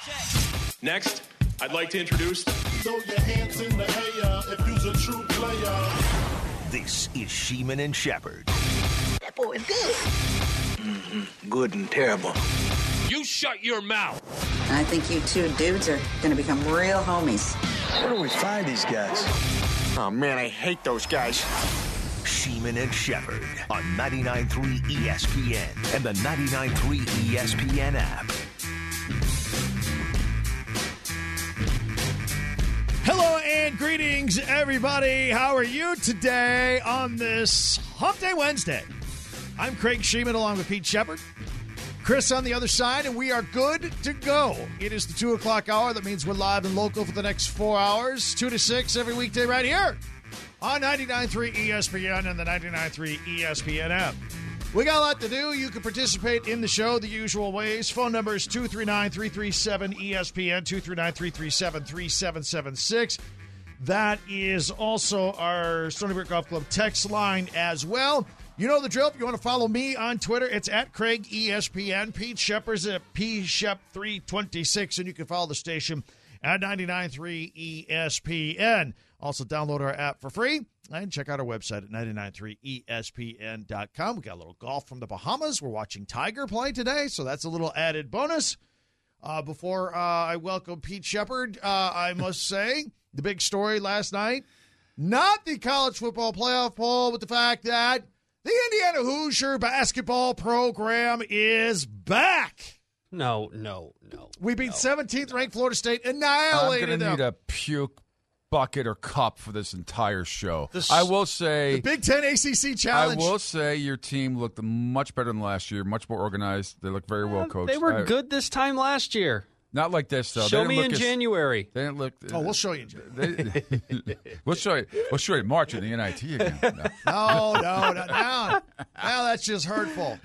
Next, I'd like to introduce... Throw your hands in the air if you's a true player. This is Sheeman and Shepard. That boy is good. Mm-hmm. Good and terrible. You shut your mouth. I think you two dudes are going to become real homies. Where do we find these guys? Oh, man, I hate those guys. Sheeman and Shepard on 99.3 ESPN and the 99.3 ESPN app. Hello and greetings, everybody. How are you today on this Hump Day Wednesday? I'm Craig Sheeman along with Pete Shepard. Chris on the other side, and we are good to go. It is the 2 o'clock hour. That means we're live and local for the next 4 hours, 2 to 6 every weekday right here on 99.3 ESPN and the 99.3 ESPN app. We got a lot to do. You can participate in the show the usual ways. Phone number is 239-337-ESPN, 239-337-3776. That is also our Stony Brook Golf Club text line as well. You know the drill. If you want to follow me on Twitter, it's at Craig ESPN. Pete Shepard's at PShep326, and you can follow the station at 99.3 ESPN. Also, download our app for free and check out our website at 993ESPN.com. We got a little golf from the Bahamas. We're watching Tiger play today, so that's a little added bonus. Before I welcome Pete Shepard, I must say the big story last night, not the college football playoff poll, but the fact that the Indiana Hoosier basketball program is back. No. We beat 17th ranked Florida State, annihilated I'm going to them. need a puke bucket or cup for this entire show. I will say the Big Ten ACC Challenge. I will say your team looked much better than last year, much more organized. They look very well coached. They were good this time last year. Not like this, though. Show me in January. They didn't look. We'll show you in January. We'll show you in March in the NIT again. No. Now that's just hurtful.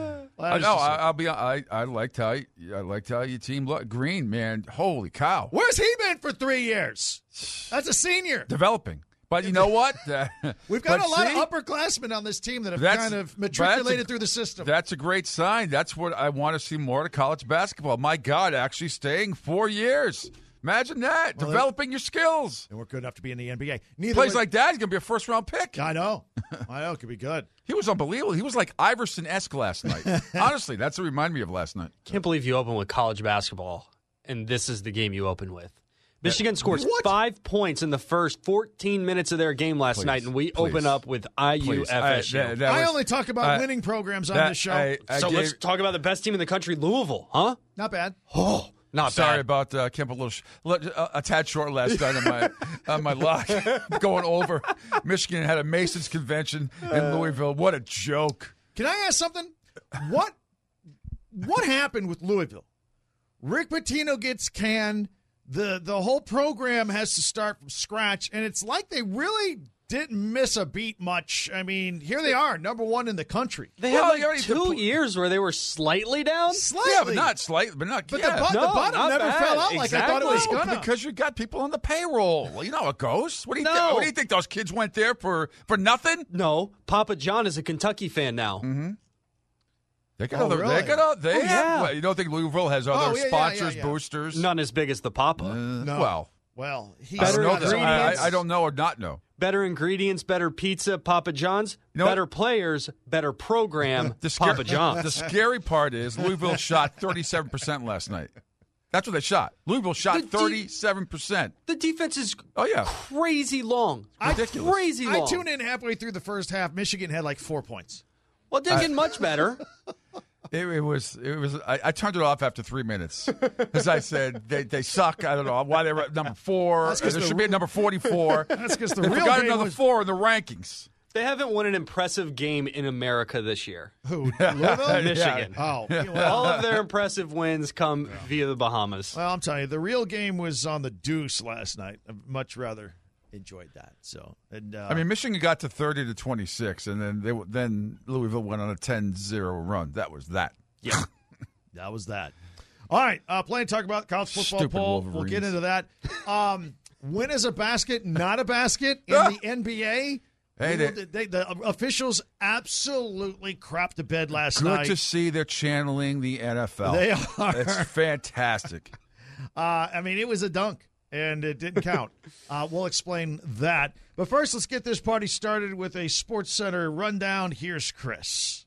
I liked how your team looked. Green, man, holy cow! Where's he been for 3 years? That's a senior. Developing. But you know what? We've got a lot of upperclassmen on this team that have kind of matriculated through the system. That's a great sign. That's what I want to see more of college basketball. My God, actually staying 4 years. Imagine that. Developing your skills. And we're good enough to be in the NBA. Plays like that, he's going to be a first-round pick. I know. It could be good. He was unbelievable. He was like Iverson-esque last night. Honestly, that's what reminded me of last night. Can't believe you open with college basketball, and this is the game you open with. Michigan scores 5 points in the first 14 minutes of their game last night, and we open up with IU-FSU. I only talk about winning programs on this show. Let's talk about the best team in the country, Louisville, huh? Not bad. Oh, not Sorry bad. about Kemp a tad short last night on my lock going over. Michigan had a Masons convention in Louisville. What a joke. Can I ask something? What happened with Louisville? Rick Pitino gets canned. The whole program has to start from scratch, and it's like they really didn't miss a beat much. I mean, here they are, number one in the country. They had 2 years where they were slightly down. Slightly. Yeah, but not slightly. But the bottom never fell out like I thought it was going to. Because you got people on the payroll. Well, you know how it goes. What do you think those kids went there for nothing? No. Papa John is a Kentucky fan now. Mm-hmm. You don't think Louisville has other sponsors, boosters? None as big as the Papa. No. Well, he's I don't know or not know. Better ingredients, better pizza, Papa John's. Better players, better program, Papa John's. The scary part is Louisville shot 37% last night. That's what they shot. Louisville shot 37%. The defense is crazy long. Ridiculous. Crazy long. I tuned in halfway through the first half. Michigan had like 4 points. Well, it didn't get much better. It was. I turned it off after 3 minutes because I said they suck. I don't know why they were at number 4. There should be at number 44. That's because the they real forgot game another was 4 in the rankings. They haven't won an impressive game in America this year. Who? Louisville? Michigan. Oh, all of their impressive wins come via the Bahamas. Well, I'm telling you, the real game was on the deuce last night. I'd much rather enjoyed that. So, Michigan got to 30-26, and then Louisville went on a 10-0 run. That was that. Yeah, that was that. All right, plenty to talk about college football Stupid poll. Wolverines. We'll get into that. Win is a basket, not a basket in the NBA. Hey, the officials absolutely crapped the bed last night. Good to see they're channeling the NFL. They are. It's fantastic. I mean, it was a dunk, and it didn't count. We'll explain that. But first, let's get this party started with a SportsCenter rundown. Here's Chris.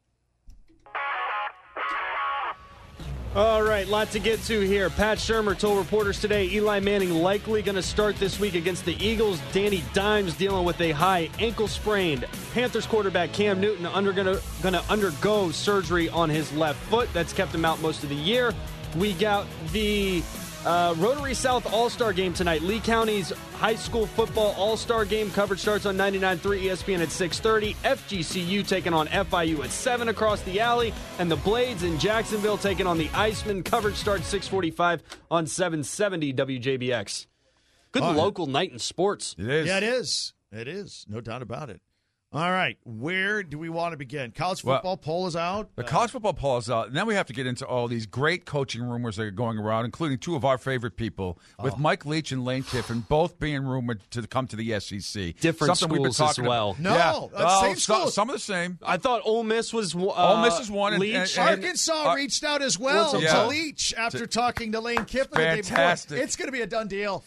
All right, lot to get to here. Pat Shurmur told reporters today Eli Manning likely going to start this week against the Eagles. Danny Dimes dealing with a high ankle sprain. Panthers quarterback Cam Newton going to undergo surgery on his left foot. That's kept him out most of the year. We got the Rotary South All-Star Game tonight. Lee County's high school football All-Star Game coverage starts on 99.3 ESPN at 6:30. FGCU taking on FIU at 7 across the alley. And the Blades in Jacksonville taking on the Icemen. Coverage starts 6:45 on 770 WJBX. Good local night in sports. It is. Yeah, it is. It is. No doubt about it. All right, where do we want to begin? College football poll is out. The college football poll is out. And then we have to get into all these great coaching rumors that are going around, including two of our favorite people, with Mike Leach and Lane Kiffin both being rumored to come to the SEC. Different Something we've been schools as talking well. about. No, same schools. Some of the same. I thought Ole Miss was Ole Miss is one. Leach. Arkansas reached out as well to Leach after talking to Lane Kiffin the day before. Fantastic. It's going to be a done deal.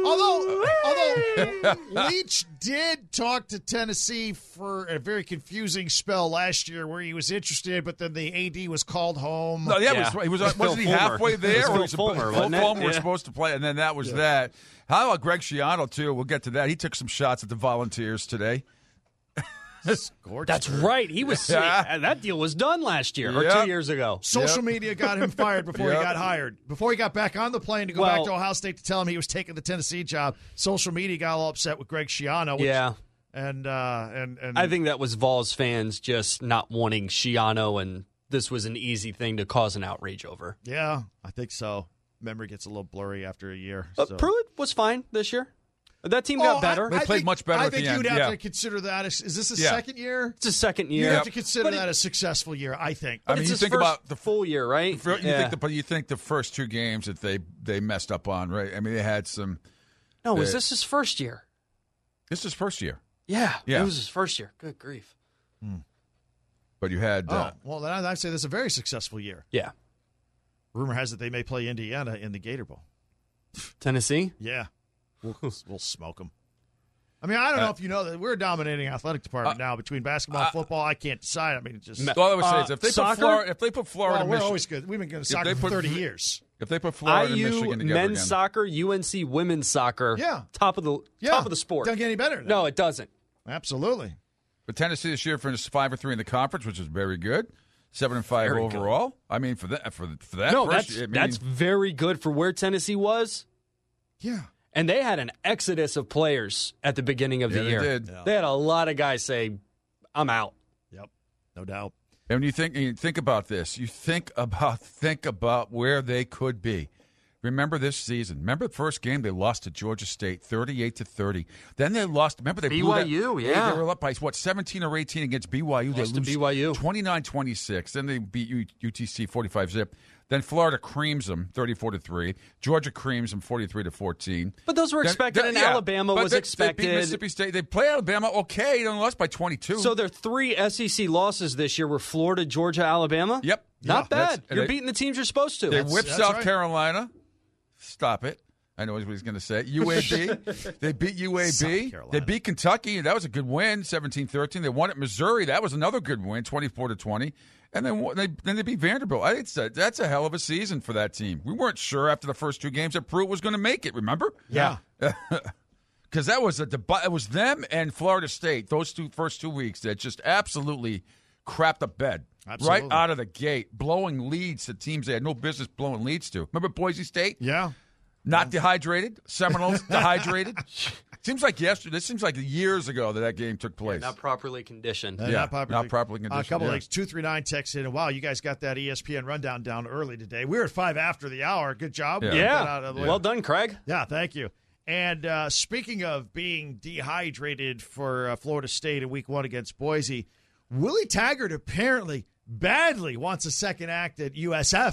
Although Leach did talk to Tennessee for a very confusing spell last year where he was interested, but then the AD was called home. No, wasn't he halfway there? Phil Fulmer, wasn't it? Fulmer was supposed to play, and then that was that. How about Greg Schiano, too? We'll get to that. He took some shots at the Volunteers today. That's right. He was that deal was done last year or 2 years ago. Social media got him fired before he got hired. Before he got back on the plane to go back to Ohio State to tell him he was taking the Tennessee job, social media got all upset with Greg Schiano. And I think that was Vols fans just not wanting Schiano, and this was an easy thing to cause an outrage over. Yeah, I think so. Memory gets a little blurry after a year. Pruitt was fine this year. That team got better. They played much better at the end. I think you'd have to consider that. Is this a second year? It's a second year. You have to consider that a successful year, I think. I mean, you think about the full year, right? You think the first two games that they messed up on, right? I mean, they had some. No, was this his first year? This is his first year. Yeah, it was his first year. Good grief. But you had. Well, then I'd say this is a very successful year. Yeah. Rumor has it they may play Indiana in the Gator Bowl. Tennessee? Yeah. We'll smoke them. I mean, I don't know if you know that we're a dominating athletic department now between basketball and football. I can't decide. I mean, it's just. All I would say is if they put Florida, we're always good. We've been good at soccer for 30 years. If they put Florida and Michigan together men's again. soccer, UNC women's soccer, top of the sport. Doesn't get any better. No, it doesn't. Absolutely. But Tennessee this year finished 5-3 in the conference, which is very good. 7-5 overall. Good. I mean, for that. No, that's very good for where Tennessee was. Yeah. And they had an exodus of players at the beginning of the year. They did. They had a lot of guys say, "I'm out." Yep, no doubt. And when you think about this, you think about where they could be. Remember this season. Remember the first game they lost to Georgia State, 38-30. Then they lost. Remember they BYU. They were up by 17 or 18 against BYU. Lost they to BYU 29-26. Then they beat UTC 45-zip. Then Florida creams them 34-3. Georgia creams them 43-14. But those were expected, and Alabama was expected. They beat Mississippi State. They play Alabama okay. They lost by 22. So their three SEC losses this year were Florida, Georgia, Alabama. Yep, not bad. You're beating the teams you're supposed to. They whipped South Carolina. Stop it. I know what he's going to say. UAB. They beat UAB. They beat Kentucky. That was a good win, 17-13. They won at Missouri. That was another good win, 24-20. And then they beat Vanderbilt. That's a hell of a season for that team. We weren't sure after the first two games that Pruitt was going to make it, remember? Yeah. Because that was it was them and Florida State, those first 2 weeks that just absolutely crapped the bed. Absolutely. Right out of the gate, blowing leads to teams they had no business blowing leads to. Remember Boise State? Yeah. Not dehydrated. Seminoles dehydrated. Seems like yesterday. This seems like years ago that game took place. Not properly conditioned. Not properly conditioned. A couple of things. 239 texted in. Wow, you guys got that ESPN rundown down early today. We were at 5 after the hour. Good job. Yeah. Well done, Craig. Yeah, thank you. And speaking of being dehydrated for Florida State in Week 1 against Boise, Willie Taggart apparently badly wants a second act at USF.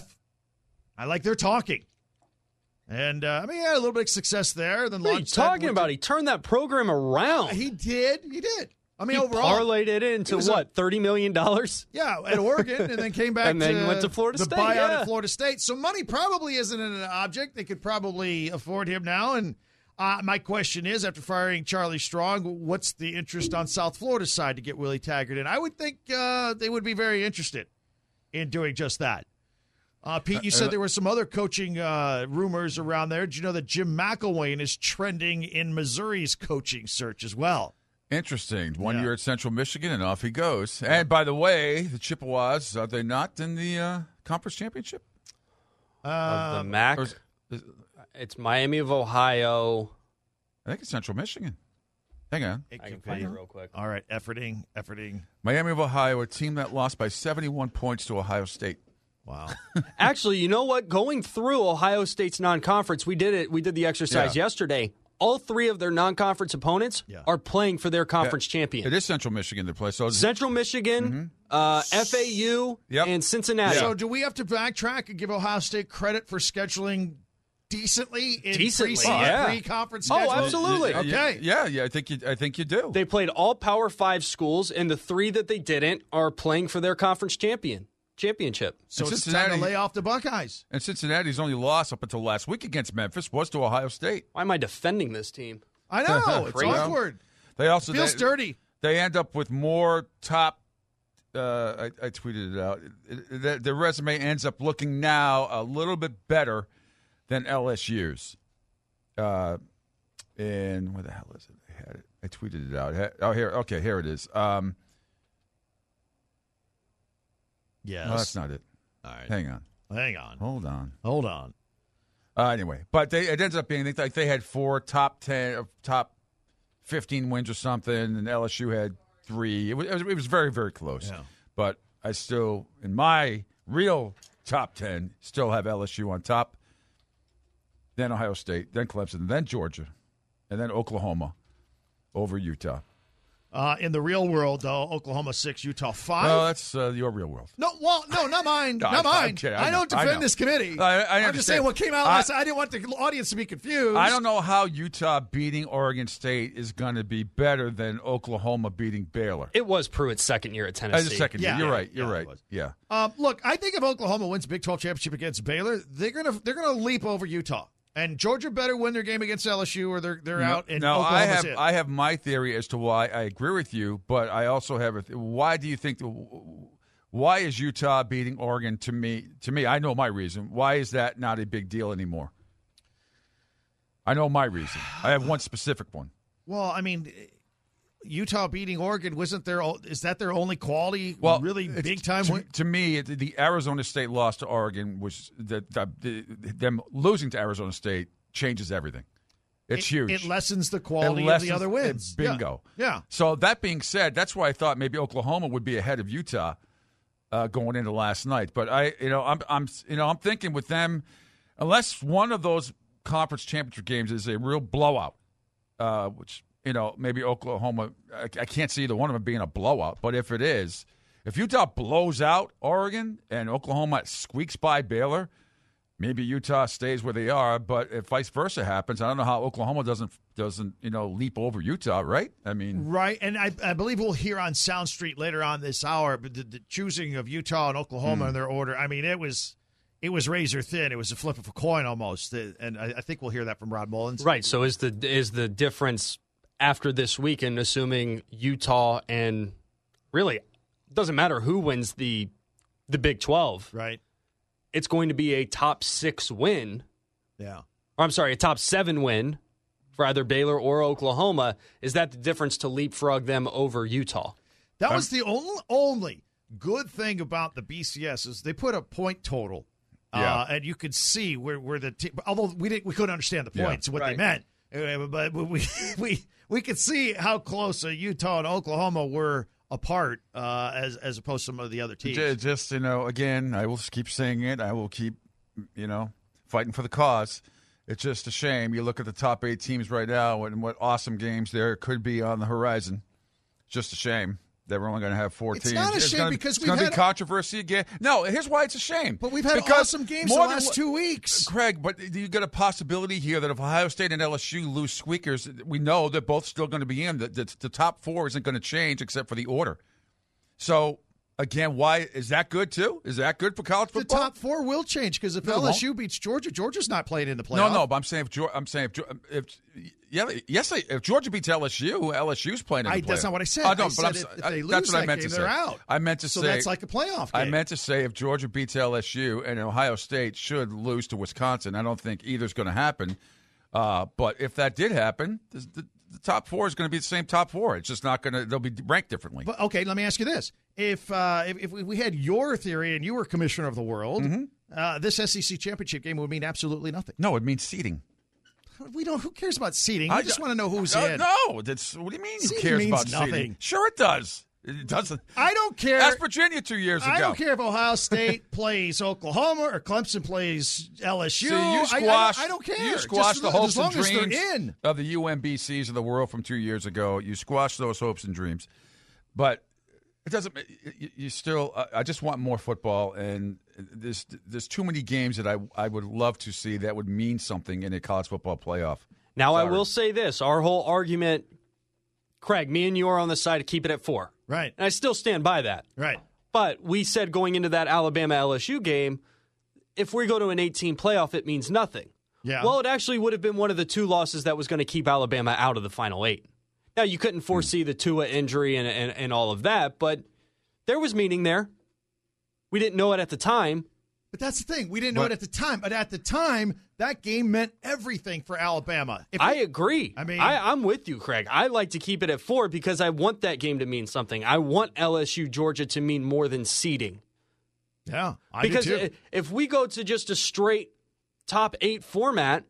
I like their talking. And, he had a little bit of success there. Then what are you talking about? He turned that program around. He did. I mean, he overall, parlayed it into what, $30 million? Yeah, at Oregon, and then came back and then went to Florida the State. buyout yeah. at Florida State. So money probably isn't an object. They could probably afford him now. And my question is, after firing Charlie Strong, what's the interest on South Florida's side to get Willie Taggart in? I would think they would be very interested in doing just that. Pete, you said there were some other coaching rumors around there. Did you know that Jim McElwain is trending in Missouri's coaching search as well? Interesting. 1 year at Central Michigan, and off he goes. And by the way, the Chippewas, are they not in the conference championship? Of the MAC? It's Miami of Ohio. I think it's Central Michigan. Hang on. I can find it real quick. All right, efforting. Miami of Ohio, a team that lost by 71 points to Ohio State. Wow. Actually, you know what? Going through Ohio State's non-conference, we did the exercise yesterday. All three of their non-conference opponents are playing for their conference champion. It is Central Michigan that plays. So Central Michigan, FAU, and Cincinnati. So do we have to backtrack and give Ohio State credit for scheduling decently in pre-conference schedule? Oh, absolutely. Okay. Yeah, I think you do. They played all Power 5 schools, and the three that they didn't are playing for their conference championship. So it's time to lay off the Buckeyes. And Cincinnati's only loss up until last week against Memphis was to Ohio State. Why am I defending this team? I know. It's awkward. They also feels dirty. They end up with more top. I tweeted it out. Their resume ends up looking now a little bit better than LSU's. And where the hell is it? I had it. I tweeted it out. Oh, here. Okay, here it is. Yes. No, that's not it. All right. Hang on. Hold on. Anyway, but it ends up being like they had 4 top 10 or top 15 wins or something, and LSU had 3. It was very, very close. Yeah. But I still, in my real top 10, still have LSU on top. Then Ohio State, then Clemson, then Georgia, and then Oklahoma over Utah. In the real world, though, Oklahoma 6, Utah 5. No, that's your real world. No, not mine. No, not mine. I'm kidding. I don't defend this committee. I'm just saying what came out last night. I didn't want the audience to be confused. I don't know how Utah beating Oregon State is going to be better than Oklahoma beating Baylor. It was Pruitt's second year at Tennessee. The second year. You're right. You're right. Yeah. Look, I think if Oklahoma wins the Big 12 championship against Baylor, they're gonna leap over Utah. And Georgia better win their game against LSU, or they're out. And Oklahoma's in. I have my theory as to why I agree with you, but I also have why do you think? Why is Utah beating Oregon? To me, I know my reason. Why is that not a big deal anymore? I know my reason. I have one specific one. Well, I mean, Utah beating Oregon is that their only quality? Really big time win? To me, the Arizona State loss to Oregon was them losing to Arizona State changes everything. It's huge. It lessens the quality of the other wins. Bingo. Yeah. So that being said, that's why I thought maybe Oklahoma would be ahead of Utah going into last night. But I'm thinking with them, unless one of those conference championship games is a real blowout, which. Maybe Oklahoma, I can't see either one of them being a blowout. But if it is, if Utah blows out Oregon and Oklahoma squeaks by Baylor, maybe Utah stays where they are. But if vice versa happens, I don't know how Oklahoma doesn't leap over Utah, right? I mean, right. And I believe we'll hear on Sound Street later on this hour, but the choosing of Utah and Oklahoma in their order, I mean, it was razor thin. It was a flip of a coin almost. And I think we'll hear that from Rod Mullins. Right. So is the difference after this weekend, assuming Utah and really it doesn't matter who wins the Big 12, right? It's going to be a top 6 win. Yeah. Or I'm sorry, a top 7 win for either Baylor or Oklahoma. Is that the difference to leapfrog them over Utah? That was the only good thing about the BCS is they put a point total, and you could see where the team. Although we couldn't understand the points, what they meant, but we could see how close Utah and Oklahoma were apart as opposed to some of the other teams. Just again, I will keep saying it. I will keep fighting for the cause. It's just a shame. You look at the top 8 teams right now and what awesome games there could be on the horizon. It's just a shame. That we're only going to have 4 teams. It's not a shame because it's going to be controversy again. No, here's why it's a shame. But we've had awesome games the last 2 weeks. Craig, but you got a possibility here that if Ohio State and LSU lose squeakers, we know they're both still going to be in. The top 4 isn't going to change except for the order. So, again, why is that good too? Is that good for college football? The top 4 will change because if LSU beats Georgia, Georgia's not playing in the playoff. No, but I'm saying if Georgia beats LSU, LSU's playing in the playoff. That's not what I said. I said if they lose that game, they're out. I meant to say that's like a playoff game. I meant to say if Georgia beats LSU and Ohio State should lose to Wisconsin, I don't think either's going to happen. But if that did happen, the top 4 is going to be the same top 4. It's just not going to. They'll be ranked differently. But okay, let me ask you this: If we had your theory and you were commissioner of the world, this SEC championship game would mean absolutely nothing. No, it means seeding. We don't. Who cares about seeding? We just want to know who's in. No, that's what do you mean? Who cares about nothing. seeding? Sure, it does. It doesn't. I don't care. Ask Virginia 2 years ago. I don't care if Ohio State plays Oklahoma or Clemson plays LSU. See, you squash. I don't care. You squash the hopes and dreams in. of the UMBCs of the world from 2 years ago. You squash those hopes and dreams, but it doesn't. You still. I just want more football, and there's too many games that I would love to see that would mean something in a college football playoff. Now, I will say this. Our whole argument, Craig, me and you are on the side to keep it at 4. Right. And I still stand by that. Right. But we said going into that Alabama-LSU game, if we go to an 18 playoff, it means nothing. Yeah. Well, it actually would have been one of the 2 losses that was going to keep Alabama out of the Final 8. Now, you couldn't foresee the Tua injury and all of that, but there was meaning there. We didn't know it at the time. But that's the thing. We didn't know it at the time. But at the time, that game meant everything for Alabama. I agree. I mean, I'm with you, Craig. I like to keep it at 4 because I want that game to mean something. I want LSU Georgia to mean more than seeding. Yeah, I because do too. If we go to just a straight top 8 format,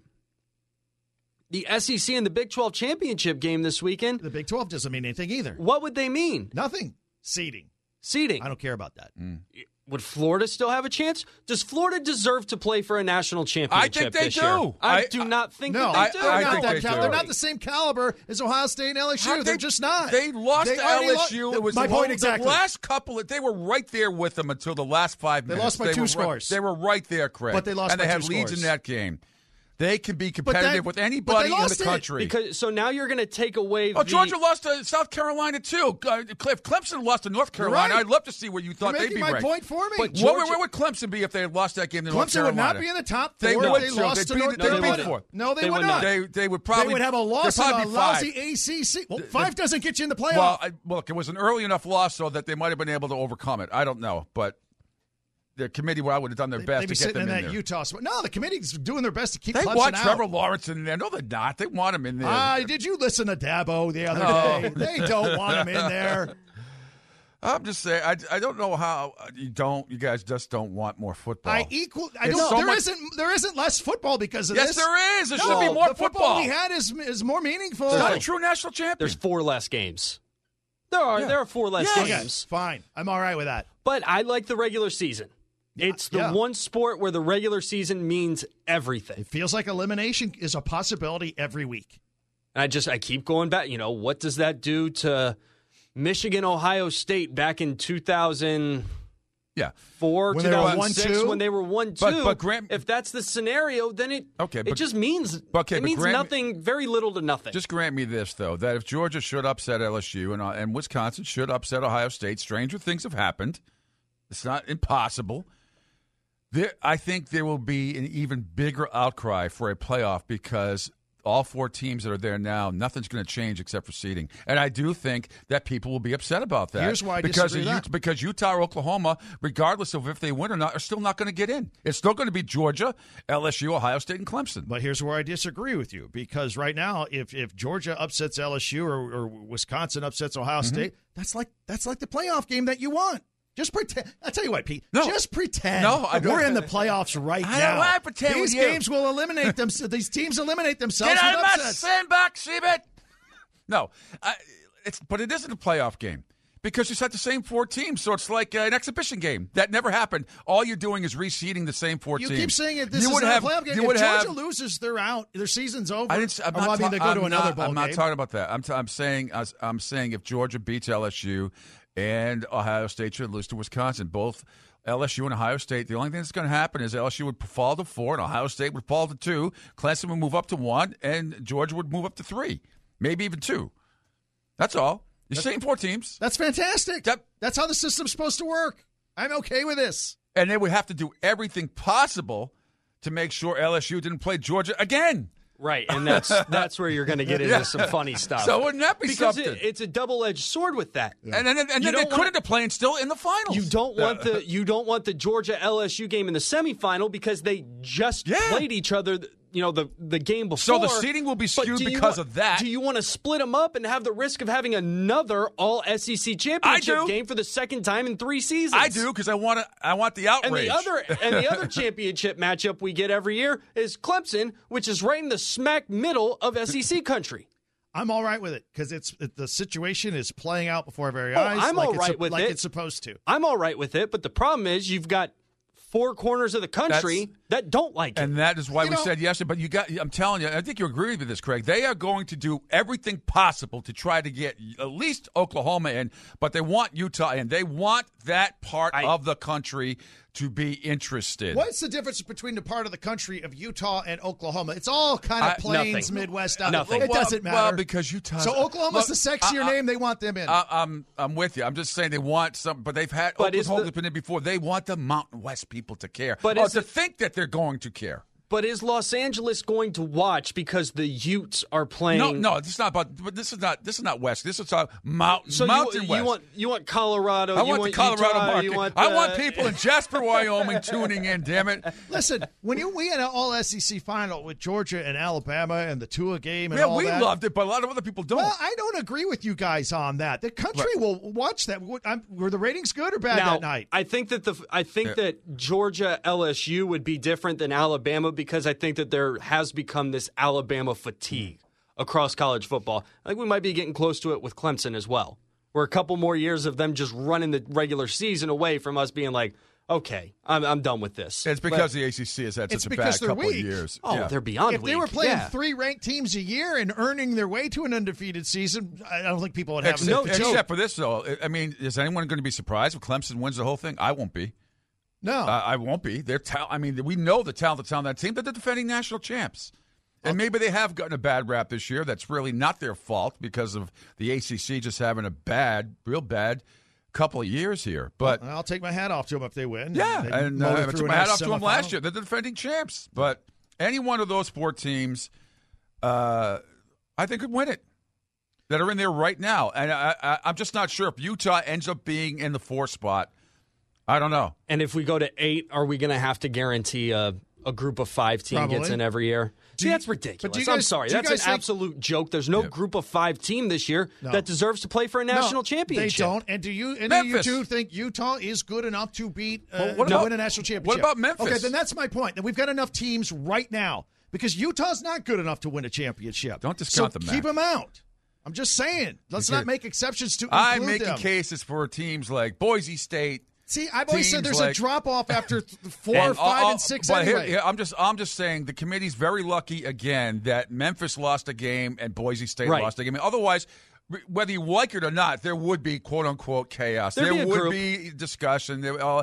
the SEC and the Big 12 championship game this weekend. The Big 12 doesn't mean anything either. What would they mean? Nothing. Seeding. I don't care about that. Would Florida still have a chance? Does Florida deserve to play for a national championship this year? I think they do. I do not think that they do. They're not the same caliber as Ohio State and LSU. They're just not. They lost to LSU. It was my point exactly. The last couple, they were right there with them until the last 5 minutes. They lost by 2 scores. They were right there, Craig. But they lost and by 2 they had leads in that game. They can be competitive with anybody in the country. So now you're going to take away. Georgia lost to South Carolina too. If Clemson lost to North Carolina, I'd love to see where you thought they'd be ranked. You're making my point for me. But where would Clemson be if they had lost that game to North Carolina? Clemson would not be in the top 4. They would. Lost to North Carolina. No, they would not. They would probably. They would have a loss in a lousy ACC. Well, 5 doesn't get you in the playoff. Well, look, it was an early enough loss so that they might have been able to overcome it. I don't know, but. The committee would have done their best to get them in there. Utah spot. No, the committee's doing their best to keep Clemson out. They want Trevor Lawrence in there. No, they're not. They want him in there. Did you listen to Dabo the other day? They don't want him in there. I'm just saying. I don't know how you guys just don't want more football. There isn't less football because of this. Yes, there is. There should be more the football we had is more meaningful. It's not a true national champion. There's 4 less games. There are 4 less games. Fine. I'm all right with that. But I like the regular season. It's the one sport where the regular season means everything. It feels like elimination is a possibility every week. And I keep going back. What does that do to Michigan, Ohio State back in 2004, 2006 when they were 1-2? But Grant, if that's the scenario, then it just means nothing, very little to nothing. Just grant me this, though, that if Georgia should upset LSU and Wisconsin should upset Ohio State, stranger things have happened. It's not impossible. I think there will be an even bigger outcry for a playoff because all 4 teams that are there now, nothing's going to change except for seeding. And I do think that people will be upset about that. Here's why I disagree with that. Because Utah or Oklahoma, regardless of if they win or not, are still not going to get in. It's still going to be Georgia, LSU, Ohio State, and Clemson. But here's where I disagree with you. Because right now, if Georgia upsets LSU or Wisconsin upsets Ohio State, that's like the playoff game that you want. Just pretend. I'll tell you what, Pete. No. Just pretend. No, I don't. We're in the playoffs right now. I don't want to pretend These with you. games will eliminate them. These teams eliminate themselves. Get out of with my upsets. sandbox, Seabit. No, but it isn't a playoff game because you set the same 4 teams, so it's like an exhibition game. That never happened. All you're doing is reseeding the same 4 teams. You keep saying it. This is not a playoff game. If Georgia loses, they're out. Their season's over. They go to another bowl game. I'm not talking about that. I'm saying if Georgia beats LSU and Ohio State should lose to Wisconsin. Both LSU and Ohio State, the only thing that's going to happen is LSU would fall to 4, and Ohio State would fall to 2. Clemson would move up to 1, and Georgia would move up to 3, maybe even 2. That's all. You're saying 4 teams. That's fantastic. Yep. That's how the system's supposed to work. I'm okay with this. And they would have to do everything possible to make sure LSU didn't play Georgia again. Right, and that's where you're going to get into some funny stuff. So wouldn't that be because something? It's a double-edged sword with that. Yeah. And then they couldn't have played still in the finals. You don't want the Georgia LSU game in the semifinal because they just played each other. The game before. So the seeding will be skewed because of that. Do you want to split them up and have the risk of having another all-SEC championship game for the second time in 3 seasons? I do, because I want the outrage. And the other championship matchup we get every year is Clemson, which is right in the smack middle of SEC country. I'm all right with it because the situation is playing out before our very eyes. I'm all right with it. Like it's supposed to. I'm all right with it, but the problem is you've got 4 corners of the country that don't like it. And that is why we said yesterday. But I'm telling you, I think you agree with this, Craig. They are going to do everything possible to try to get at least Oklahoma in, but they want Utah in. They want that part of the country to be interested. What's the difference between the part of the country of Utah and Oklahoma? It's all kind of plains, Midwest. Nothing. It doesn't matter. Well, because Utah. So Oklahoma's the sexier name. They want them in. I'm with you. I'm just saying they want some, but they've had Oklahoma's been in before. They want the Mountain West people to care. But to think that they're going to care. But is Los Angeles going to watch because the Utes are playing? No, this is not about. But this is not West. This is Mountain West. You want Colorado. I want the Colorado Utah, market. I want people in Jasper, Wyoming, tuning in. Damn it! Listen, when we had an all SEC final with Georgia and Alabama and the Tua game and all that, we loved it, but a lot of other people don't. Well, I don't agree with you guys on that. The country will watch that. Were the ratings good or bad that night? I think that Georgia LSU would be different than Alabama, because I think that there has become this Alabama fatigue across college football. I think we might be getting close to it with Clemson as well. We're a couple more years of them just running the regular season away from us being like, okay, I'm done with this. It's because the ACC has had such a bad couple of years. Oh, they're beyond weak. If they were playing 3 ranked teams a year and earning their way to an undefeated season, I don't think people would have except for this, though. I mean, is anyone going to be surprised if Clemson wins the whole thing? I won't be. No, I won't be. We know the talent that's on that team. They're the defending national champs. And maybe they have gotten a bad rap this year. That's really not their fault because of the ACC just having a real bad couple of years here. But I'll take my hat off to them if they win. Yeah, and I took my hat off to them last year. They're the defending champs. But any one of those 4 teams, I think could win it, that are in there right now. And I'm just not sure if Utah ends up being in the 4 spot. I don't know. And if we go to 8, are we going to have to guarantee a group of 5 team gets in every year? See, that's ridiculous. I'm sorry. That's an absolute joke. There's no group of 5 team this year that deserves to play for a national championship. They don't. And do you think Utah is good enough to win a national championship? What about Memphis? Okay, then that's my point. That we've got enough teams right now because Utah's not good enough to win a championship. Don't discount them. Keep them out. I'm just saying. Let's not make exceptions to include I'm making cases for teams like Boise State. See, I've always said there's a drop-off after 4, 5, and 6 anyway. Here, I'm just saying the committee's very lucky, again, that Memphis lost a game and Boise State lost a game. Otherwise, whether you like it or not, there would be, quote-unquote, chaos. There would be discussion.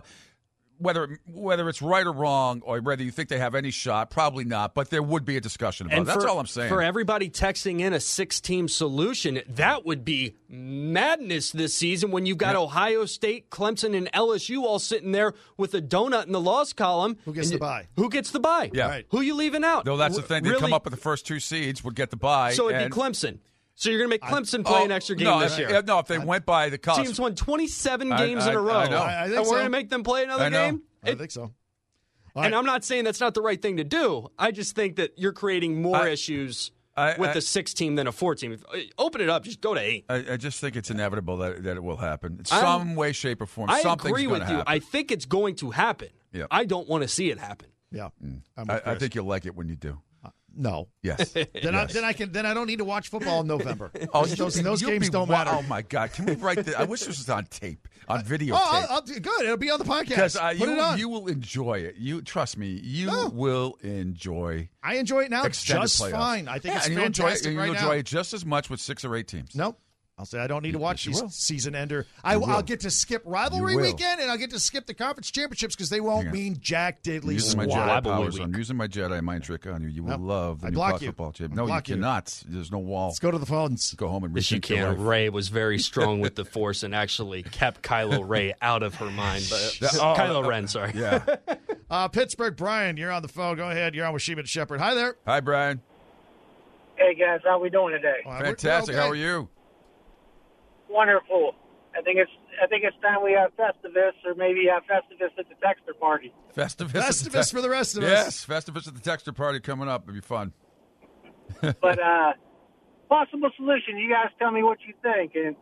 Whether it's right or wrong, or whether you think they have any shot, probably not, but there would be a discussion about it. That's all I'm saying. For everybody texting in a 6-team solution, that would be madness this season when you've got Ohio State, Clemson, and LSU all sitting there with a donut in the loss column. Who gets the bye? Who gets the bye? Yeah. Right. Who you leaving out? No, that's the thing. They come up with the first 2 seeds, would get the bye. So it'd be Clemson. So you're going to make Clemson play an extra game this year? No, if they went by the college. Teams won 27 games in a row. I know. And we're going to make them play another game? I think so. And I'm not saying that's not the right thing to do. I just think that you're creating more issues with a 6 team than a 4 team. Open it up. Just go to 8. I just think it's inevitable that it will happen. In some way, shape, or form. I Something's agree with you. Happen. I think it's going to happen. Yeah. I don't want to see it happen. Yeah. I think you'll like it when you do. No. Yes. Then I don't need to watch football in November. Those games don't matter. Oh my God! Can we write this? I wish this was on tape, on video. Good. It'll be on the podcast. Because Put it on. You will enjoy it. You trust me. You will enjoy. I enjoy it now just fine. I think it's fantastic you'll enjoy it just as much with 6 or 8 teams. Nope. I'll say I don't need to watch Yes, you these will. season ender. I'll get to skip rivalry You will. weekend, and I'll get to skip the conference championships because they won't mean jack diddly Using my squat. Jedi Rivalry powers on. week. Using my Jedi mind trick on you. You will love the I new block college you. football chip. I No, you block you. cannot. There's no wall. Let's go to the phones. Go home and Yes, you rethink your can. life. Ray was very strong with the Force and actually kept Kylo Ray out of her mind. But Kylo Ren, sorry. Yeah. Pittsburgh, Brian, you're on the phone. Go ahead. You're on with Sheeman and Shepard. Hi there. Hi, Brian. Hey guys, how we doing today? Fantastic. How are you? Wonderful. I think it's time we have Festivus, or maybe have Festivus at the Texter party. Festivus for the rest of us. Yes, Festivus at the Texter party coming up. It'll be fun. But possible solution. You guys tell me what you think. And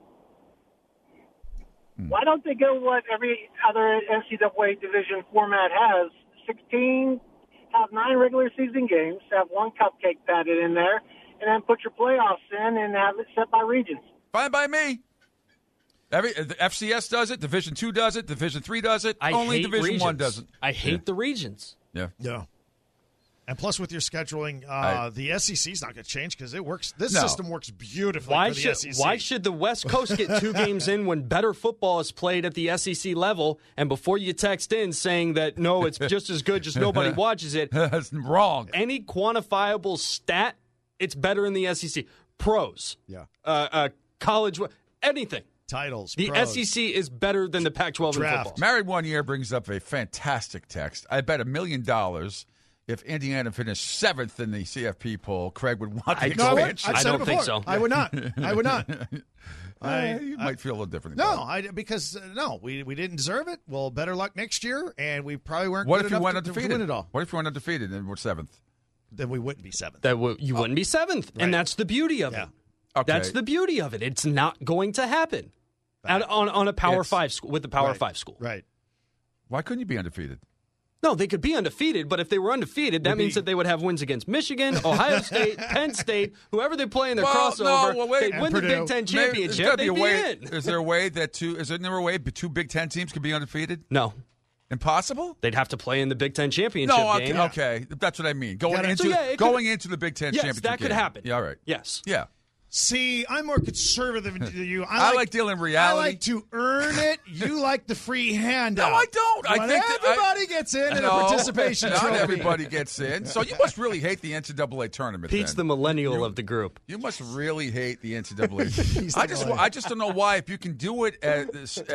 why don't they go what every other NCAA division format has? 16, have 9 regular season games, have 1 cupcake padded in there, and then put your playoffs in and have it set by regions. Fine by me. The FCS does it. Division II does it. Division III does it. I Only hate Division regions. I doesn't. I hate the regions. Yeah. Yeah. And plus, with your scheduling, the SEC's not going to change because it works. This No. system works beautifully Why for the should SEC. why should the West Coast get 2 games in when better football is played at the SEC level? And before you text in saying that no, it's just as good, just nobody watches it. That's wrong. Any quantifiable stat, it's better in the SEC. Pros, college, anything. Titles. The pros. SEC is better than the Pac-12 in Draft. football. Married One Year brings up a fantastic text. I bet $1 million if Indiana finished 7th in the CFP poll, Craig would want the No, I would. expansion. I've I said it don't think before. so. I would not. I would not. You might feel a little different. No, because we didn't deserve it. Well, better luck next year, and we probably weren't What good if you enough went to undefeated? win it all. What if you went undefeated and we're 7th? Then we wouldn't be 7th. You wouldn't be 7th, and that's the beauty of it. Okay. That's the beauty of it. It's not going to happen on a Power 5 school with the Power 5 school. Right. Why couldn't you be undefeated? No, they could be undefeated, but if they were undefeated, that means that they would have wins against Michigan, Ohio State, Penn State, whoever they play in their crossover. wait. They'd win the Big Ten Maybe there's championship. gotta be They'd a be way. in. Is there a way that isn't there a way 2 Big Ten teams could be undefeated? No. Impossible? They'd have to play in the Big Ten championship No, game. okay. That's what I mean. Going into the Big Ten Yes, championship that could game. happen. Yeah, all right. Yes. Yeah. See, I'm more conservative than you. I like dealing in reality. I like to earn it. You like the free handout. No, I don't. But I think that everybody gets in a participation Not trophy. everybody gets in. So you must really hate the NCAA tournament. Pete's the then. millennial of the group. You must really hate the NCAA. I just don't know why, if you can do it at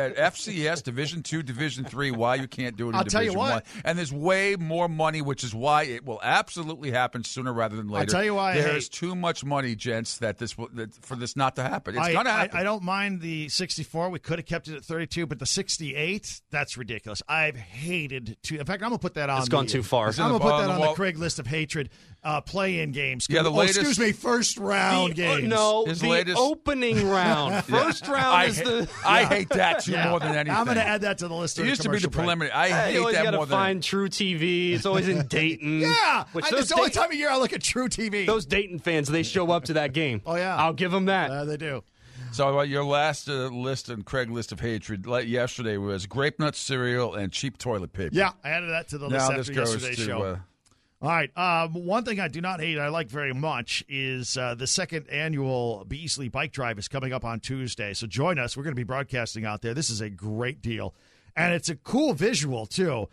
FCS Division II, Division III, why you can't do it in I'll tell you Division what. I. And there's way more money, which is why it will absolutely happen sooner rather than later. I'll tell you why I There's hate- too much money, gents, that for this not to happen. It's going to happen. I don't mind the 64. We could have kept it at 32, but the 68, that's ridiculous. I've hated to. In fact, I'm going to put that on. It's gone too far. I'm It's in going the to put bottom that of on the the wall. Craig list of hatred. Play-in games. Yeah, the latest- excuse me, first round games. No, His the latest- opening round. First round is the. I hate that too Yeah. more than anything. I'm going to add that to the list. It used to be the preliminary. I You hate always that got more to than find True TV. It's always in Dayton. Yeah, Which it's the only time of year I look at True TV. Those Dayton fans, they show up to that game. Oh, yeah. I'll give them that. They do. So your last list and Craig list of hatred yesterday was grape nut cereal and cheap toilet paper. Yeah, I added that to the list Now after this goes yesterday's to show. All right. One thing I do not hate, I like very much, is the second annual Beasley Bike Drive is coming up on Tuesday. So join us. We're going to be broadcasting out there. This is a great deal. And it's a cool visual, too.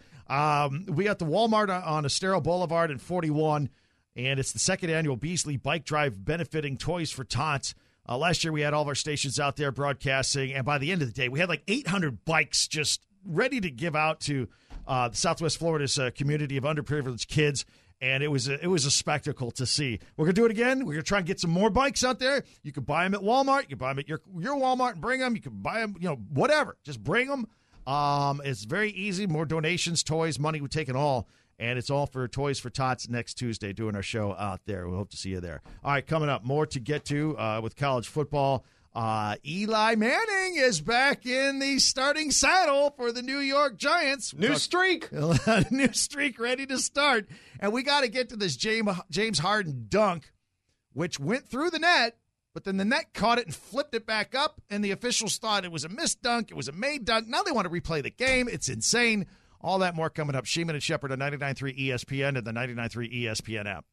We got the Walmart on Estero Boulevard in 41, and it's the second annual Beasley Bike Drive benefiting Toys for Tots. Last year, we had all of our stations out there broadcasting, and by the end of the day, we had like 800 bikes just ready to give out to Southwest Florida's community of underprivileged kids, and it was a spectacle to see. We're going to do it again. We're going to try and get some more bikes out there. You can buy them at Walmart. You can buy them at your Walmart and bring them. You can buy them, whatever. Just bring them. It's very easy. More donations, toys, money, we take it all. And it's all for Toys for Tots next Tuesday, doing our show out there. We hope to see you there. All right, coming up, more to get to with college football. Eli Manning is back in the starting saddle for the New York Giants. New streak. New streak ready to start. And we got to get to this James Harden dunk, which went through the net, but then the net caught it and flipped it back up, and the officials thought it was a missed dunk. It was a made dunk. Now they want to replay the game. It's insane. All that more coming up. Sheeman and Shepard on 99.3 ESPN and the 99.3 ESPN app.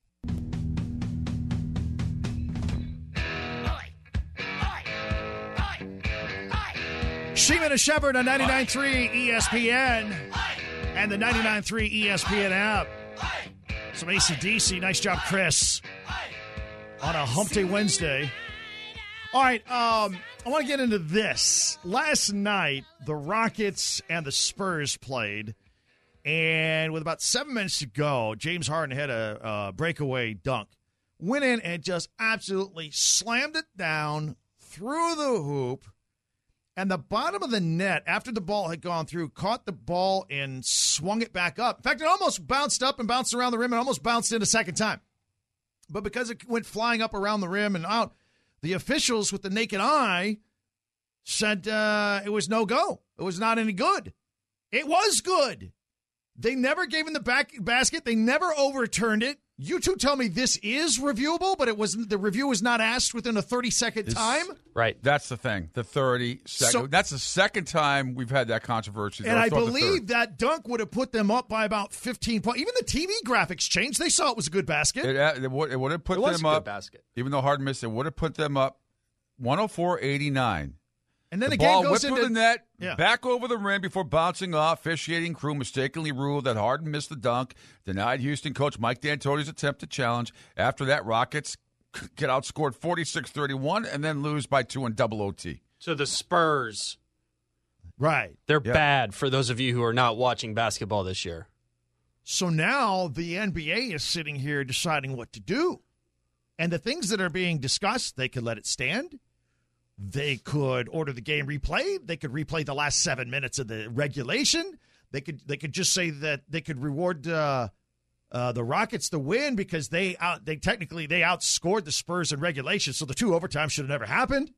Sheeman and Shepard on 99.3 ESPN and the 99.3 ESPN app. Some AC/DC. Nice job, Chris, on a Hump Day Wednesday. All right, I want to get into this. Last night, the Rockets and the Spurs played, and with about 7 minutes to go, James Harden had a breakaway dunk. Went in and just absolutely slammed it down through the hoop, and the bottom of the net, after the ball had gone through, caught the ball and swung it back up. In fact, it almost bounced up and bounced around the rim and almost bounced in a second time. But because it went flying up around the rim and out, the officials with the naked eye said it was no go. It was not any good. It was good. They never gave him the basket. They never overturned it. You two tell me this is reviewable, but the review was not asked within a 30-second time? Right. That's the thing, the 30-second. So, that's the second time we've had that controversy. And I believe that dunk would have put them up by about 15 points. Even the TV graphics changed. They saw it was a good basket. It would have put them up, basket. Even though Harden missed it, would have put them up 104-89. And then the ball game goes whipped into through the net, back over the rim before bouncing off. Officiating crew mistakenly ruled that Harden missed the dunk, denied Houston coach Mike D'Antoni's attempt to challenge. After that, Rockets get outscored 46-31 and then lose by 2 in double OT. So the Spurs, right? They're bad for those of you who are not watching basketball this year. So now the NBA is sitting here deciding what to do. And the things that are being discussed, they could let it stand. They could order the game replayed. They could replay the last 7 minutes of the regulation. They could just say that they could reward the Rockets the win because they outscored the Spurs in regulation. So the 2 overtimes should have never happened.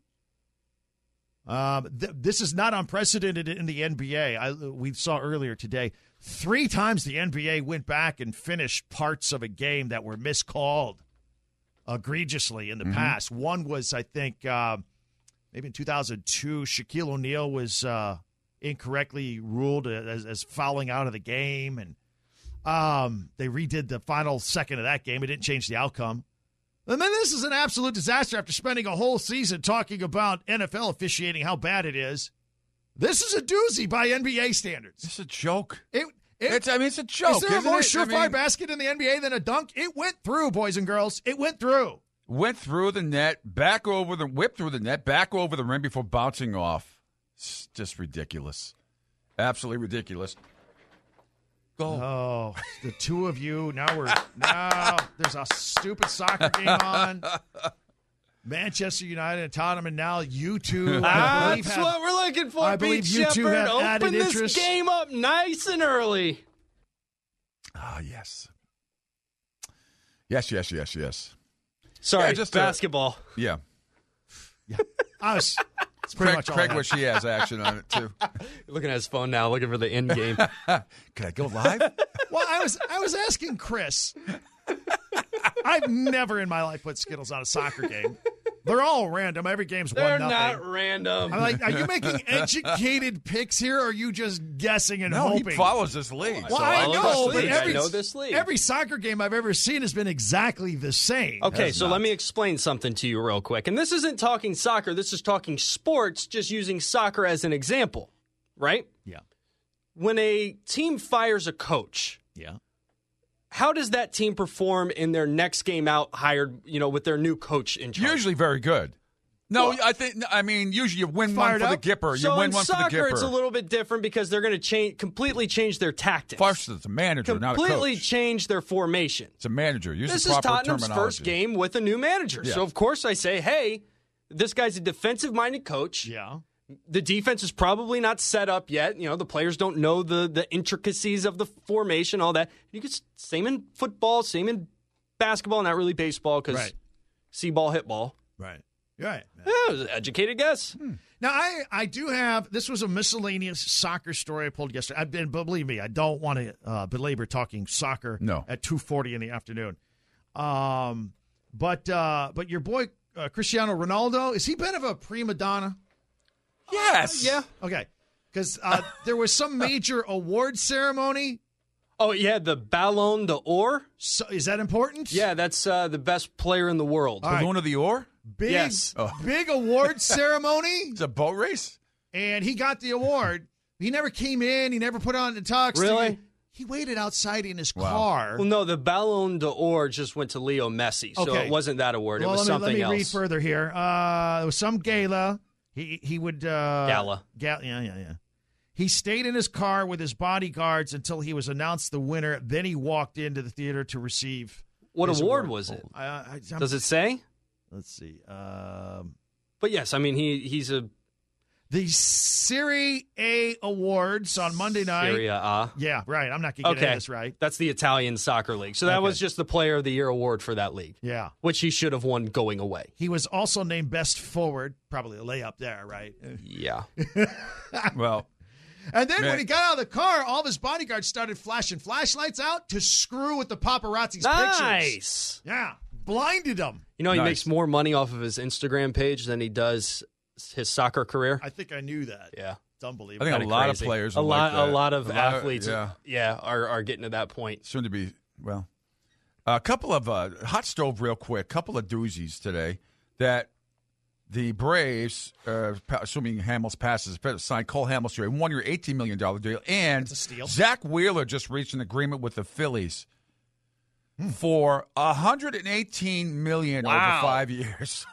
This is not unprecedented in the NBA. We saw earlier today 3 times the NBA went back and finished parts of a game that were miscalled egregiously in the past. One was, I think. Maybe in 2002, Shaquille O'Neal was incorrectly ruled as fouling out of the game, and they redid the final second of that game. It didn't change the outcome. And then this is an absolute disaster after spending a whole season talking about NFL officiating, how bad it is. This is a doozy by NBA standards. It's a joke. It's a joke. Is there a more surefire basket in the NBA than a dunk? It went through, boys and girls. It went through. Went through the net, whipped through the net, back over the rim before bouncing off. It's just ridiculous. Absolutely ridiculous. Go. Oh, the 2 of you. Now there's a stupid soccer game on. Manchester United and Tottenham, and now you two. That's what we're looking for. I believe you two have added Open interest. This game up nice and early. Ah, yes. Yes. Sorry, just basketball. Yeah. It's pretty much all Craig wish he has action on it, too. Looking at his phone now, looking for the end game. Can I go live? Well, I was asking Chris. I've never in my life put Skittles on a soccer game. They're all random. Every game's 1-0. They're not random. I'm like, are you making educated picks here, or are you just guessing and hoping? No, he follows this league. Well, so I know, but I know this league. Every soccer game I've ever seen has been exactly the same. Okay, so let me explain something to you real quick. And this isn't talking soccer. This is talking sports, just using soccer as an example, right? Yeah. When a team fires a coach, how does that team perform in their next game out hired, with their new coach in charge? Usually very good. No, usually you win one for the Gipper. So you win in one soccer, for the Gipper. it's a little bit different because they're going to completely change their tactics. First, it's a manager, not a coach. Completely change their formation. It's a manager. Use this the proper is Tottenham's terminology. first game with a new manager. Yeah. So, of course, I say, hey, this guy's a defensive-minded coach. Yeah. The defense is probably not set up yet. The players don't know the intricacies of the formation, all that. You could same in football, same in basketball, not really baseball because see ball, hit ball. Right. Right. Yeah, it was an educated guess. Now, I do have, this was a miscellaneous soccer story I pulled yesterday. Believe me, I don't want to belabor talking soccer at 2:40 in the afternoon. But your boy Cristiano Ronaldo, is he a bit of a prima donna? Yes. Yeah. Okay. Because there was some major award ceremony. Oh, yeah, the Ballon d'Or. So, is that important? Yeah, that's the best player in the world. Ballon of the Or? Big, yes. Big award ceremony. It's a boat race? and he got the award. He never came in. He never put on the tux. Really? He waited outside in his car. Well, no, the Ballon d'Or just went to Leo Messi, so it wasn't that award. It was something else. Let me read further here. There was some gala. He would Gala. Yeah. He stayed in his car with his bodyguards until he was announced the winner. Then he walked into the theater to receive. What award was it? Does it say? Let's see. But yes, I mean he's the Serie A Awards on Monday night. Serie A. Yeah, right. I'm not going to get this right. That's the Italian soccer league. So that was just the Player of the Year award for that league. Yeah. Which he should have won going away. He was also named Best Forward. Probably a layup there, right? Yeah. Well. And then when he got out of the car, all of his bodyguards started flashing flashlights out to screw with the paparazzi's pictures. Nice. Yeah. Blinded them. You know, he makes more money off of his Instagram page than he does his soccer career. I think I knew that. Yeah. It's unbelievable. I think a lot of players a lot of athletes are getting to that point. Soon to be, a couple of hot stove real quick, couple of doozies today that the Braves, assuming Hamels passes, signed Cole Hamels to a 1-year, $18 million deal. And that's a steal. Zach Wheeler just reached an agreement with the Phillies for $118 million over 5 years.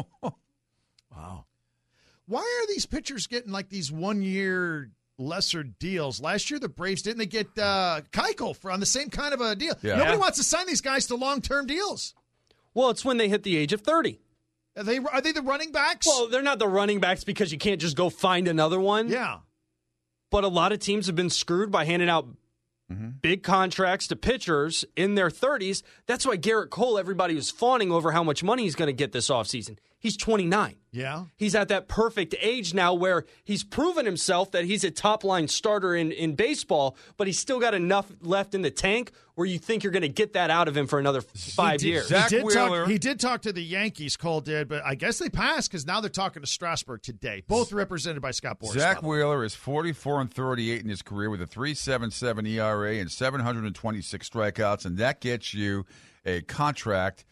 Wow. Why are these pitchers getting like these 1-year lesser deals? Last year the Braves, didn't they get Keuchel on the same kind of a deal? Yeah. Nobody wants to sign these guys to long-term deals. Well, it's when they hit the age of 30. Are they the running backs? Well, they're not the running backs because you can't just go find another one. Yeah. But a lot of teams have been screwed by handing out big contracts to pitchers in their 30s. That's why Garrett Cole, everybody was fawning over how much money he's going to get this offseason. He's 29. Yeah. He's at that perfect age now where he's proven himself that he's a top-line starter in baseball, but he's still got enough left in the tank where you think you're going to get that out of him for another 5 years. He did talk to the Yankees, Cole did, but I guess they passed because now they're talking to Strasburg today, both represented by Scott Boras. Zach Wheeler is 44-38 in his career with a 3.77 ERA and 726 strikeouts, and that gets you a contract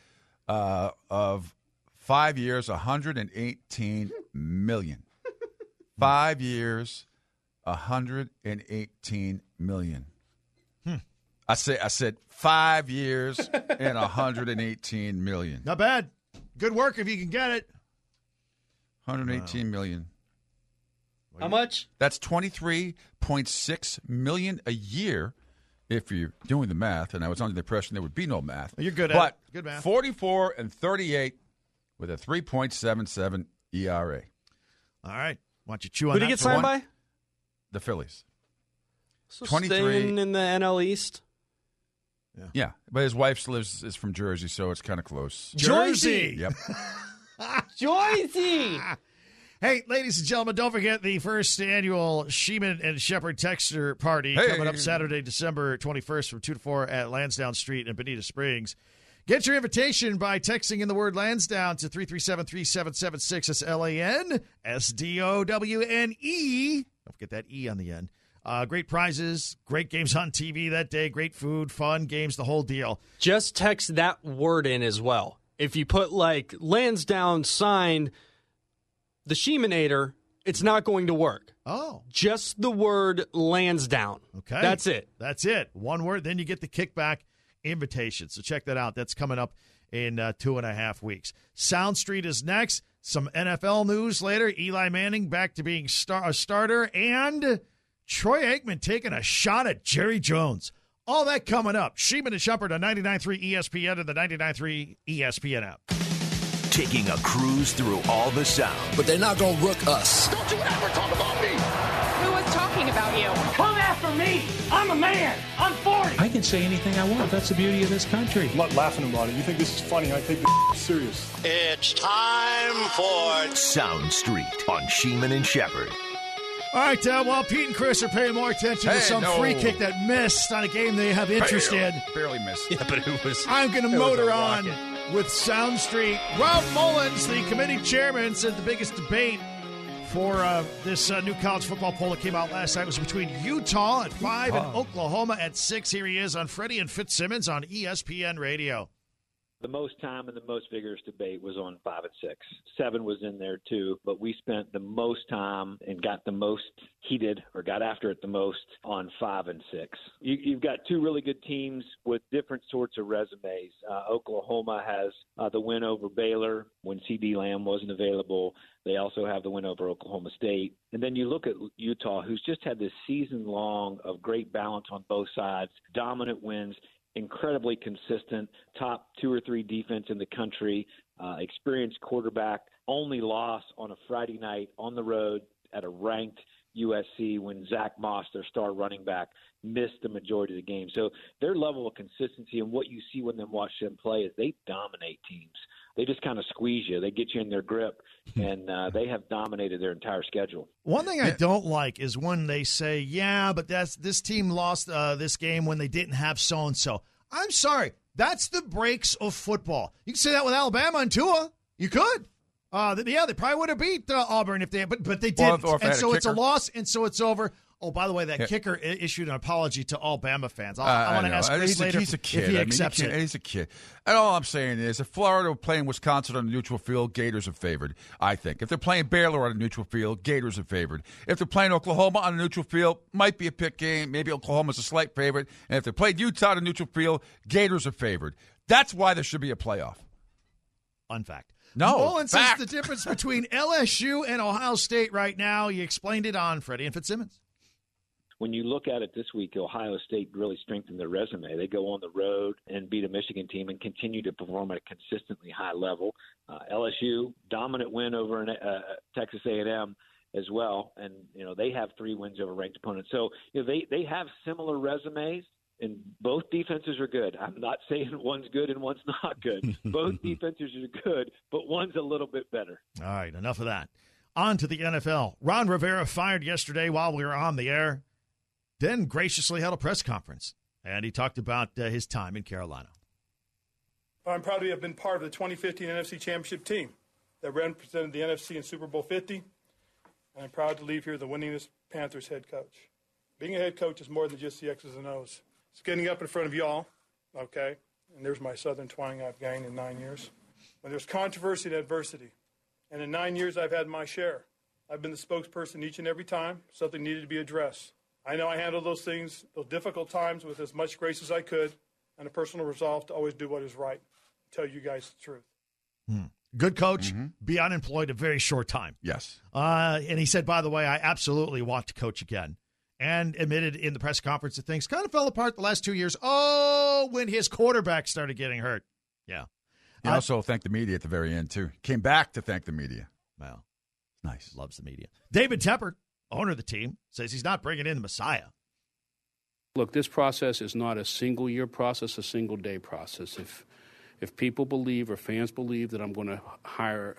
of 5 years, $118 million. 5 years, $118 million. I said 5 years and $118 million. Not bad. Good work if you can get it. $118 million. How much? That's $23.6 million a year if you're doing the math. And I was under the impression there would be no math. You're good at it. Good math. 44-38 with a 3.77 ERA. All right. Why don't you chew on Who that? did he get signed by? The Phillies. So 23 staying in the NL East. Yeah, but his wife is from Jersey, so it's kind of close. Jersey. Yep. Jersey. Hey, ladies and gentlemen, don't forget the first annual Sheeman and Shepherd Texter Party coming up Saturday, December 21st from 2 to 4 at Lansdowne Street in Bonita Springs. Get your invitation by texting in the word Lansdowne to 337-3776. That's LANSDOWNE. Don't forget that E on the end. Great prizes, great games on TV that day, great food, fun, games, the whole deal. Just text that word in as well. If you put like Lansdowne signed the Sheemanator, it's not going to work. Oh. Just the word Lansdowne. Okay. That's it. That's it. One word, then you get the kickback invitation. So check that out. That's coming up in 2.5 weeks. Sound Street is next. Some NFL news later. Eli Manning back to being a starter, and Troy Aikman taking a shot at Jerry Jones. All that coming up. Sheeman and Shepherd on 99.3 ESPN and the 99.3 ESPN app. Taking a cruise through all the sound. But they're not going to rook us. Don't you ever talk about me. Who was talking about you? Come after me. I'm a man. I'm 40. I can say anything I want. That's the beauty of this country. I'm not laughing about it. You think this is funny. I take this serious. It's time for Sound Street on Sheeman and Shepherd. All right, while Pete and Chris are paying more attention to some free kick that missed on a game they have interest in. Barely missed. Yeah, but it was. I'm going to motor on with Sound Street. Ralph Mullins, the committee chairman, said the biggest debate for this new college football poll that came out last night was between Utah at 5 and Oklahoma at 6. Here he is on Freddie and Fitzsimmons on ESPN Radio. The most time and the most vigorous debate was on 5 and 6. 7 was in there too, but we spent the most time and got the most heated or got after it the most on 5 and 6. You've got two really good teams with different sorts of resumes. Oklahoma has the win over Baylor when C.D. Lamb wasn't available. They also have the win over Oklahoma State. And then you look at Utah, who's just had this season long of great balance on both sides, dominant wins, incredibly consistent, top 2 or 3 defense in the country, experienced quarterback, only loss on a Friday night on the road at a ranked USC when Zach Moss, their star running back, missed the majority of the game. So their level of consistency and what you see when they watch them play is they dominate teams. They just kind of squeeze you. They get you in their grip, and they have dominated their entire schedule. One thing I don't like is when they say, yeah, but this team lost this game when they didn't have so-and-so. I'm sorry. That's the breaks of football. You can say that with Alabama and Tua. You could. They probably would have beat Auburn if they but they didn't. And so it's a loss, and so it's over. Oh, by the way, that kicker issued an apology to all Bama fans. I want to ask Chris later he's a kid. if he accepts it. He's a kid. And all I'm saying is if Florida were playing Wisconsin on a neutral field, Gators are favored, I think. If they're playing Baylor on a neutral field, Gators are favored. If they're playing Oklahoma on a neutral field, might be a pick game. Maybe Oklahoma's a slight favorite. And if they played Utah on a neutral field, Gators are favored. That's why there should be a playoff. Unfact. No, Mullen says the difference between LSU and Ohio State right now. You explained it on Freddie and Fitzsimmons. When you look at it this week, Ohio State really strengthened their resume. They go on the road and beat a Michigan team and continue to perform at a consistently high level. LSU, dominant win over Texas A&M as well, and they have 3 wins over ranked opponents. So they have similar resumes, and both defenses are good. I'm not saying one's good and one's not good. Both defenses are good, but one's a little bit better. All right, enough of that. On to the NFL. Ron Rivera fired yesterday while we were on the air, then graciously held a press conference, and he talked about his time in Carolina. I'm proud to have been part of the 2015 NFC Championship team that represented the NFC in Super Bowl 50, and I'm proud to leave here the winningest Panthers head coach. Being a head coach is more than just the X's and O's. It's getting up in front of y'all, okay, and there's my Southern twang I've gained in 9 years. When there's controversy and adversity, and in 9 years I've had my share. I've been the spokesperson each and every time something needed to be addressed. I know I handled those things, those difficult times, with as much grace as I could and a personal resolve to always do what is right. Tell you guys the truth. Good coach, be unemployed a very short time. Yes. And he said, by the way, I absolutely want to coach again. And admitted in the press conference that things kind of fell apart the last 2 years. Oh, when his quarterback started getting hurt. Yeah. He also thanked the media at the very end, too. Came back to thank the media. Well, nice. Loves the media. David Tepper, owner of the team, says he's not bringing in the Messiah. Look, this process is not a single-year process, a single-day process. If people believe or fans believe that I'm going to hire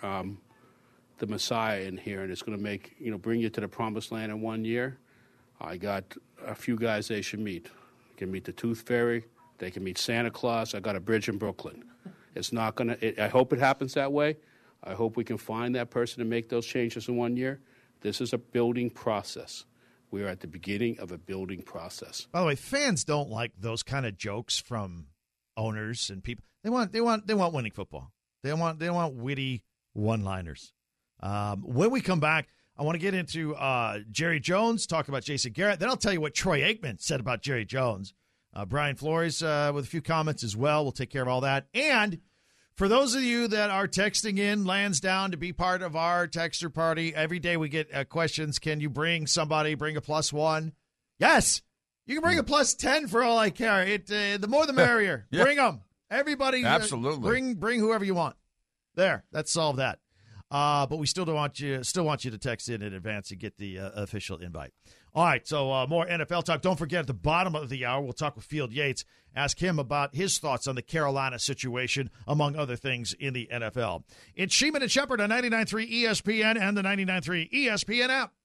the Messiah in here and it's going to bring you to the promised land in 1 year, I got a few guys they should meet. They can meet the Tooth Fairy. They can meet Santa Claus. I got a bridge in Brooklyn. It's not going to – I hope it happens that way. I hope we can find that person and make those changes in 1 year. This is a building process. We are at the beginning of a building process. By the way, fans don't like those kind of jokes from owners and people. They want winning football. They want witty one-liners. When we come back, I want to get into Jerry Jones, talk about Jason Garrett. Then I'll tell you what Troy Aikman said about Jerry Jones. Brian Flores with a few comments as well. We'll take care of all that. And for those of you that are texting in Lansdowne to be part of our texter party, every day we get questions. Can you bring somebody, bring a +1? Yes. You can bring a +10 for all I care. The more the merrier. Yeah. Bring them. Everybody. Absolutely. Bring whoever you want. There. Let's solve that. But we still want you to text in advance to get the official invite. All right, so more NFL talk. Don't forget, at the bottom of the hour, we'll talk with Field Yates. Ask him about his thoughts on the Carolina situation, among other things in the NFL. It's Sheeman and Shepherd on 99.3 ESPN and the 99.3 ESPN app.